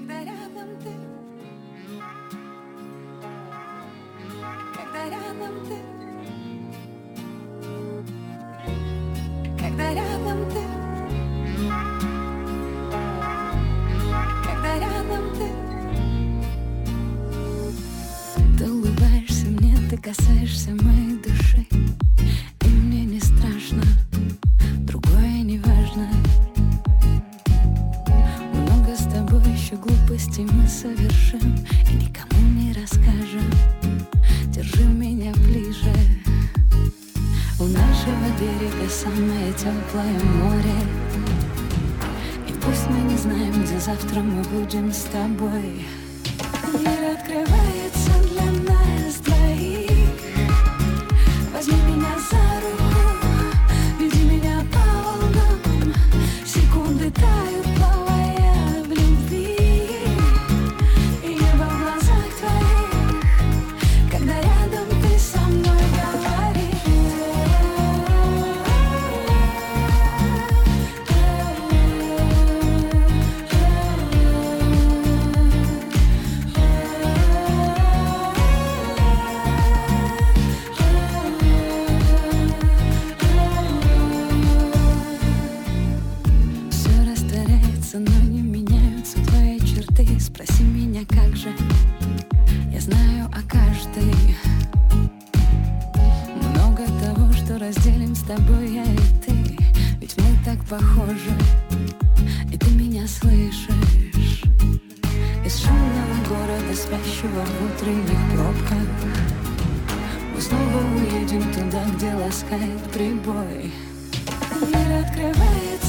Когда рядом ты, когда рядом ты, когда рядом ты, когда рядом ты. Ты улыбаешься мне, ты касаешься моей души, и мне не страшно, другое не важно. Много с тобой еще глупостей мы совершим и никому не расскажем. Держи меня ближе. У нашего берега самое теплое море, и пусть мы не знаем, где завтра мы будем с тобой. Мир открывается для нас двоих. Возьми меня за руку, веди меня по волнам. Секунды тают, плавая в любви, и небо в глазах твоих, когда рядом ты со мной говоришь. Но не меняются твои черты. Спроси меня, как же я знаю о каждой. Много того, что разделим с тобой я и ты. Ведь мы так похожи, и ты меня слышишь. Из шумного города, спящего в утренних пробках, мы снова уедем туда, где ласкает прибой. Мир открывается